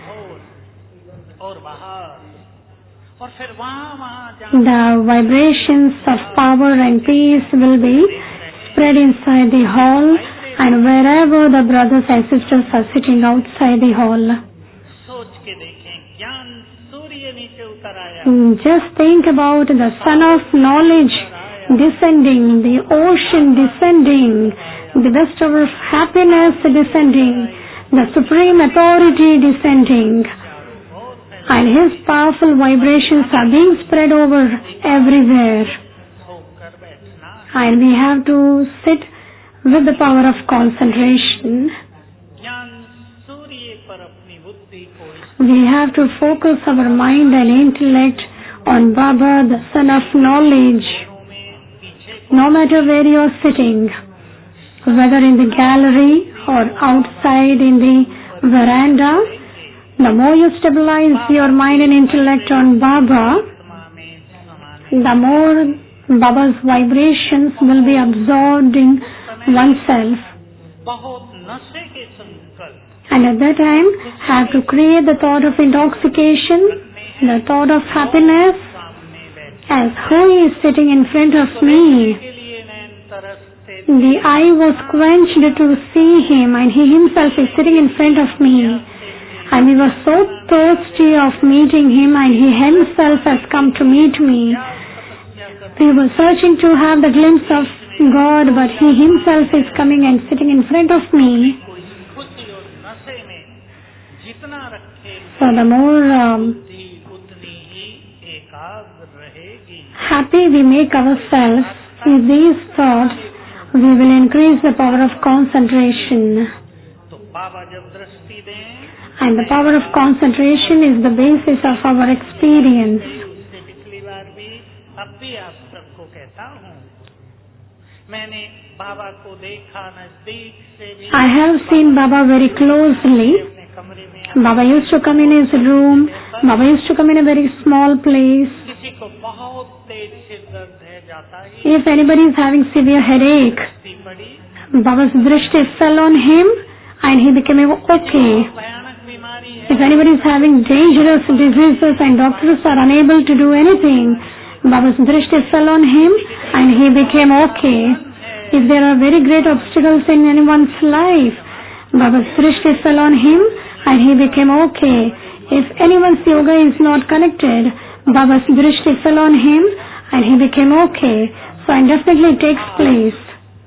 और बाहर और फिर वहाँ वहाँ जहाँ the vibrations of power and peace will be spread inside the hall and wherever the brothers and sisters are sitting outside the hall. सोच के देखें ज्ञान सूर्य नीचे उतर आया। Just think about the sun of knowledge descending, the ocean descending, the bestower of happiness descending, the supreme authority descending, and his powerful vibrations are being spread over everywhere. होकर बैठना And we have to sit with the power of concentration. ज्ञान सूर्य पर अपनी बुद्धि को We have to focus our mind and intellect on Baba, the Son of Knowledge. घरों में पीछे No matter where you are sitting, whether in the gallery or outside in the veranda, the more you stabilize your mind and intellect on Baba, आत्मा में समाने the more Baba's vibrations will be absorbed in oneself. बहुत नशे के संकल्प And at that time, have to create the thought of intoxication, the thought of happiness, सामने बैठे as who is sitting in front of me. के लिए नैन तरसते The eye was quenched to see him, and he himself is sitting in front of me. And we were so thirsty of meeting him, and he himself has come to meet me. We were searching to have the glimpse of God, but he himself is coming and sitting in front of me. कोई खुशी और नशे में जितना रखे So the more um, बुद्धि उतनी ही एकाग्र रहेगी। happy we make ourselves with these thoughts, we will increase the power of concentration. तो बाबा जब दृष्टि दें And the power of concentration is the basis of our experience. उससे पिछली बार भी अब भी आप सबको कहता हूँ मैंने बाबा को देखा नजदीक से भी I have seen Baba very closely. अपने कमरे में Baba used to come in his room. Baba used to come in a very small place. किसी को बहुत तेज सिर दर्द है जाता ही If anybody is having severe headache, दृष्टि पड़ी Baba's drishti fell on him and he became okay. भयानक बीमारी है If anybody is having dangerous diseases and doctors are unable to do anything, Baba's drishti fell on him and he became okay. If there are very great obstacles in anyone's life, Baba's drishti fell on him and he became okay. If anyone's yoga is not connected, Baba's drishti fell on him and he became okay. So indefinitely it takes place.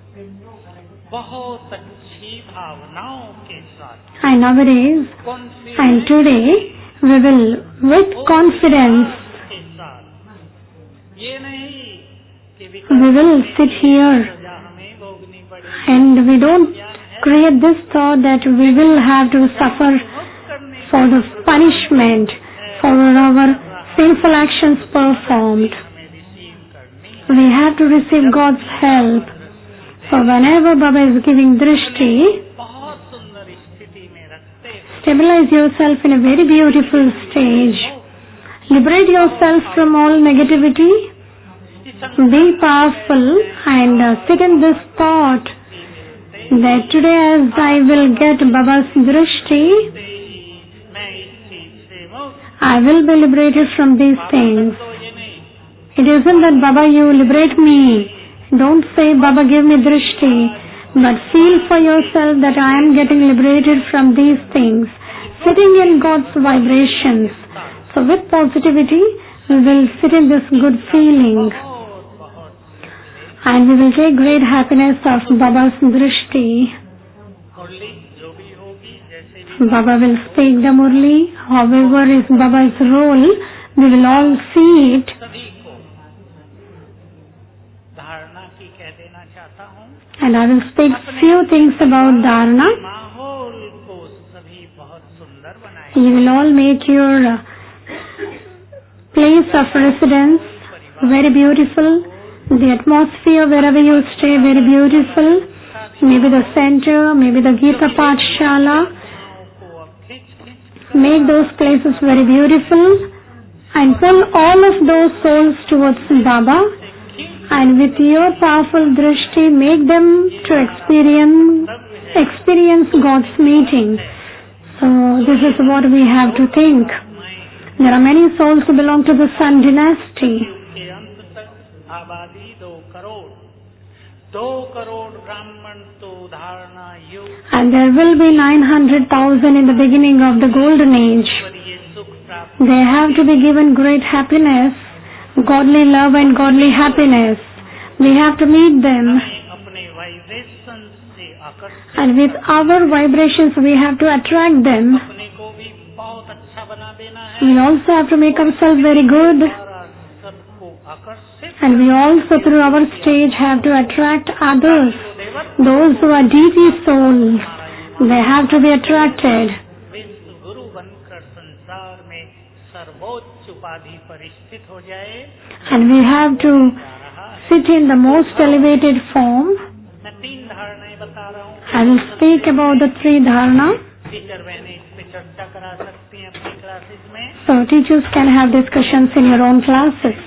बहुत अच्छी भावनाओं के साथ And nowadays, and today, we will with confidence, के साथ ये नहीं कि we will sit here सजा हमें भोगनी पड़ेगी and we don't create this thought that we will have to suffer for the punishment for our sinful actions performed. हमें receive करनी We have to receive God's help. So whenever Baba is giving drishti, बहुत सुंदर स्थिति में रखते हैं। stabilize yourself in a very beautiful stage. Liberate yourself from all negativity. Be powerful and uh, sit in this thought that today as I will get Baba's drishti, मैं इस चीज से मुक्त I will be liberated from these things. तो ये नहीं It isn't that Baba you liberate me. Don't say Baba give me drishti, but feel for yourself that I am getting liberated from these things, sitting in God's vibrations. So with positivity, we will sit in this good feeling बहुत बहुत and we will take great happiness of Baba's drishti. मुरली जो भी होगी जैसे भी Baba will speak the murli, however is Baba's role, we will all see it. सभी को धारणा की कह देना चाहता हूँ And I will speak few things about dharana. माहौल को सभी बहुत सुंदर बनाए You will all make your uh, place of residence very beautiful. The atmosphere wherever you stay very beautiful. Maybe the center, maybe the Gita Pathshala. को अब खींच खींच Make those places very beautiful and pull all of those souls towards Baba. And with your powerful drishti, make them to experience experience God's meeting. So this is what we have to think. There are many souls who belong to the Sun dynasty. के अंत तक आबादी दो करोड़ दो करोड़ ब्राह्मण तो धारणा युग And there will be nine hundred thousand in the beginning of the golden age. पर ये सुख प्राप्त They have to be given great happiness, godly love and godly happiness. We have to meet them. हमें अपने vibration से आकर्षित And with our vibrations we have to attract them. अपने को भी बहुत अच्छा बना देना है We also have to make ourselves very good. द्वारा सबको आकर्षित And we also through our stage have to attract others. देवत Those who are deity souls, they have to be attracted. विश्व गुरु बनकर संसार में सर्वोच्च उपाधि पर स्थित हो जाए And we have to जा रहा है sit in the most elevated form. मैं तीन धारणाएं बता रहा हूँ I will speak about the three dharana. Teacher बहनें इस पे चर्चा करा सकती हैं अपनी क्लासेस में So teachers can have discussions in your own classes.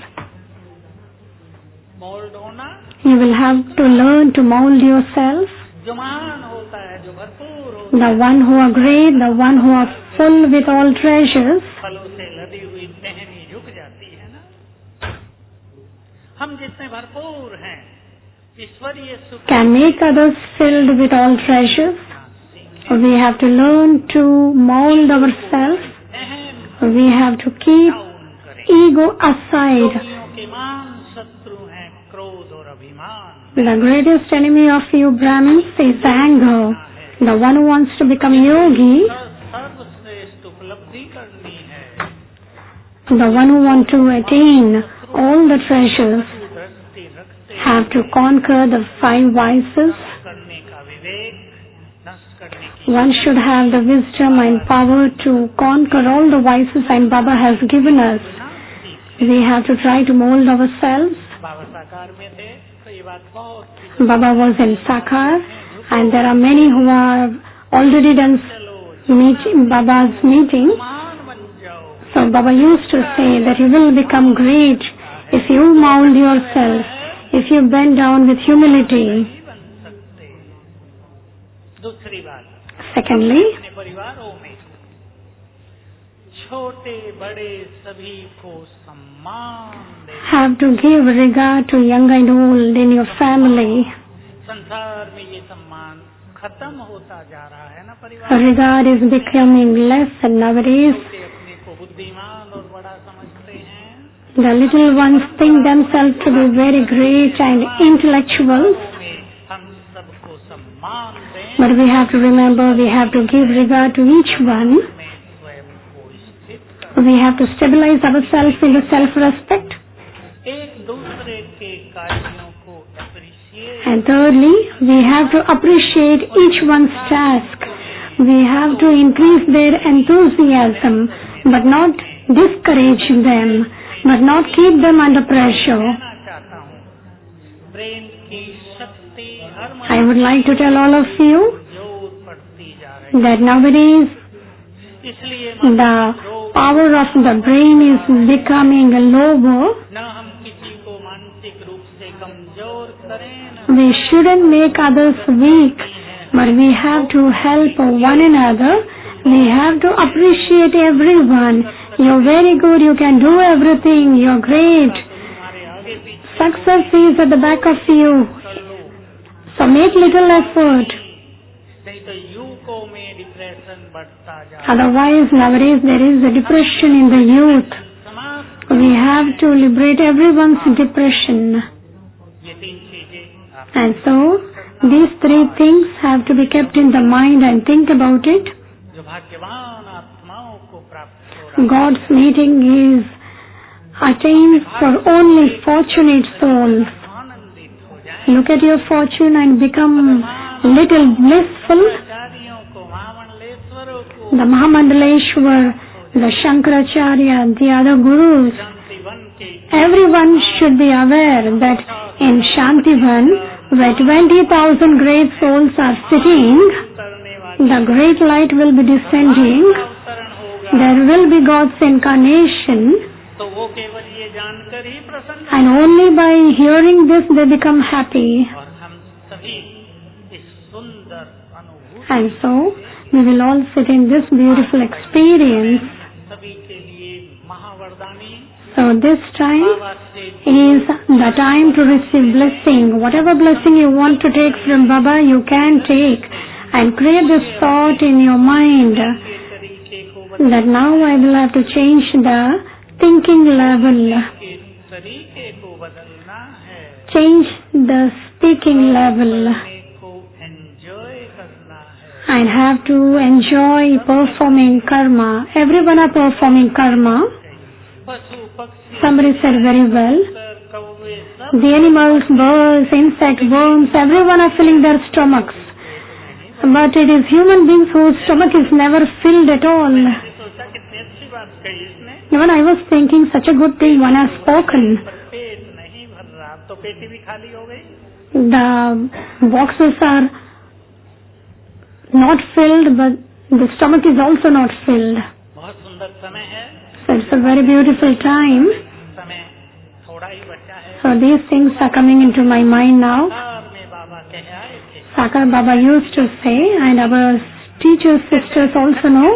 Mould होना You will have to learn to mold yourself. जो महान होता है जो भरपूर होता The one who are great, the one who are full with all treasures. है फलों से लदी हुई टहनी झुक जाती है ना हम जितने भरपूर हैं ईश्वरीय सुख Can make others filled with all treasures. We have to learn to mold ourselves. अहम We have to keep down करें ego aside. योगियों के मान शत्रु हैं क्रोध और अभिमान The greatest enemy of you Brahmins is anger. The one who wants to become yogi, सर्वश्रेष्ठ उपलब्धि करनी है the one who want to attain all the treasures, दृष्टि रखते have to conquer the five vices. करने का विवेक नष्ट करने की One should have the wisdom and power to conquer all the vices and Baba has given us. We have to try to mold ourselves. बाबा साकार में थे तो ये बात बहुत Baba was in Sakar and there are many who are already done meeting, Baba's meeting. महान बन जाओ So Baba used to say that you will become great if you mold yourself, if you bend down with humility. नहीं बन सकते दूसरी बात Secondly, अपने परिवारों में छोटे बड़े सभी को सम्मान दे। Have to give regard to young and old in your family. संसार में ये सम्मान खत्म होता जा रहा है ना परिवार। Regard is becoming less nowadays. छोटे अपने को बुद्धिमान और बड़ा समझते हैं। The little ones think themselves to be very great and intellectual. हम सबको सम्मान दें। But we have to remember, we have to give regard to each one. स्वयं को स्थित कर। We have to stabilize ourselves in the self-respect. एक दूसरे के कार्यों को appreciate। And thirdly, we have to appreciate each one's task. We have to increase their enthusiasm, but not discourage them, but not keep them under pressure. कहना चाहता हूँ, brain की शक्ति हर I would like to tell all of you जोर पड़ती जा रही that nowadays है। इसलिए the power of the brain is becoming lower. न हम किसी को मानसिक रूप से कमजोर करें, न We shouldn't make others weak, but we have to help one another. We have to appreciate everyone. You're very good, you can do everything, you're great. तुम्हारे आगे पीछे Success is at the back of you. कर लो। So make little effort. नहीं तो युवकों में depression बढ़ता जा रहा है। Otherwise, nowadays there is a depression in the youth. समाज We have to liberate everyone's depression. ये तीन चीजें आप And so, these three things have to be kept in the mind and think about it. जो भाग्यवान आत्माओं को प्राप्त हो रहा God's meeting is attained for only fortunate souls. है, आनंदित हो जाए। Look at your fortune and become little blissful. आचार्यों को, महामंडलेश्वरों को, The Mahamandaleshwar, the Shankaracharya, the other gurus, Shantivan के everyone should be aware that in Shantivan, where twenty thousand great souls are sitting, करने वाले the great light will be descending. अवतरण होगा। There will be God's incarnation, तो वो केवल ये जानकर ही प्रसन्न and only by hearing this they become happy. और हम सभी इस सुंदर अनुभूति And so, we will all sit in this beautiful experience. सभी के लिए महावरदानी So this time बाबा से is the time to receive blessing. Whatever blessing you want to take from Baba, you can take. And create this thought in your mind के तरीके को बदलने that now I will have to change the thinking level, के तरीके को बदलना है, change the speaking level, करने को एंजॉय करना है। and have to enjoy performing karma. Everyone are performing karma. पशु पक्षी Somebody said very well. कौवे सब The animals, birds, insects, worms, everyone are filling their stomachs. But it is human beings whose stomach is never filled at all. सोचा कितनी अच्छी बात कही इसने, Even I was thinking such a good thing one has spoken. पर पेट नहीं भर रहा, तो पेटी भी खाली हो गई। The boxes are not filled, but the stomach is also not filled. बहुत सुंदर समय है, So it's a very beautiful time. समय थोड़ा ही बचा है। So these things are coming into my mind now. सार में बाबा कह आए थे, Sakar Baba used to say, and our teachers, sisters also know,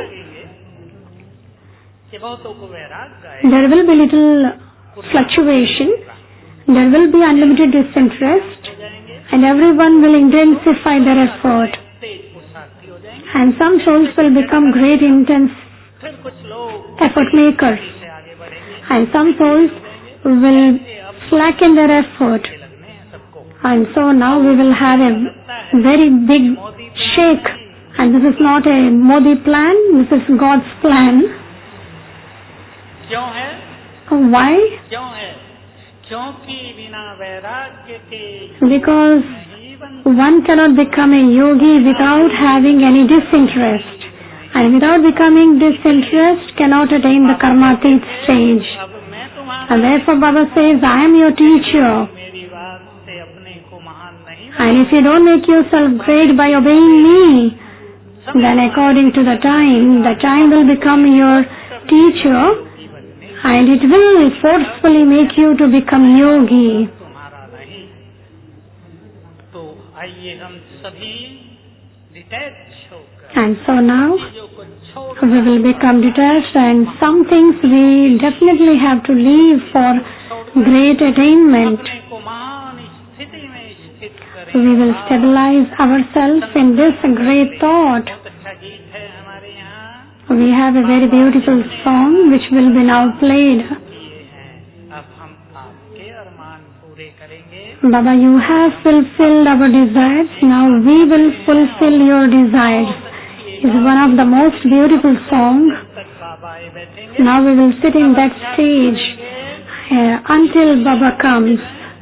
कि बहुतों को वैराग्य आए, there will be little fluctuation, there will be unlimited disinterest, हो जाएंगे, and everyone will intensify their effort. तेज पुरुषार्थी हो जाएंगे। And some souls will become great intense फिर कुछ लोग effort makers, से आगे बढ़ेंगे, and some souls will slacken their effort. ये लगने हैं सबको। And so now we will have a very big shake, and this is not a Modi plan, this is God's plan. क्यों है? Why? क्यों है? क्योंकि बिना वैराग्य के Because नहीं बन one cannot become a yogi without having any disinterest, and without becoming disinterest cannot attain the karmatit stage. अब मैं तुम्हारा, And therefore Baba says, I am your teacher, मेरी बात से अपने को महान नहीं and if you don't make yourself great by obeying me, then according to the time, the time will become your teacher, and it will forcefully make you to become yogi. तुम्हारा नहीं। तो आइए हम सभी डिटैच होकर And so now चीजों को छोड़ we will become detached, and some things we definitely have to leave for great attainment. अपने को महान स्थिति में स्थित करें। We will stabilize ourselves in this great thought. बहुत अच्छा गीत है हमारे यहाँ। We have a very beautiful song which will be now played. ये है, अब हम आपके अरमान पूरे करेंगे। Baba, you have fulfilled our desires. Now we will fulfill your desires. It's one of the most beautiful songs. तक बाबा आए बैठेंगे Now we will sit in that stage uh, until Baba comes.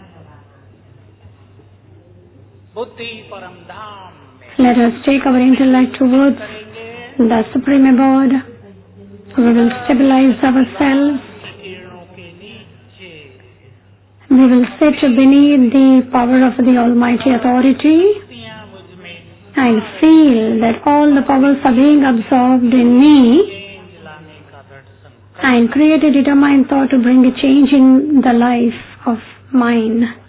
बुद्धि परम धाम में Let us take our intellect towards करेंगे the Supreme Abode. We will stabilize ourselves. किरणों के नीचे We will sit beneath the power of the Almighty Authority शक्तियाँ मुझ में and feel that all the powers are being absorbed in me, change लाने का दृढ़ संकल्प and create a determined thought to bring a change in the life of mine.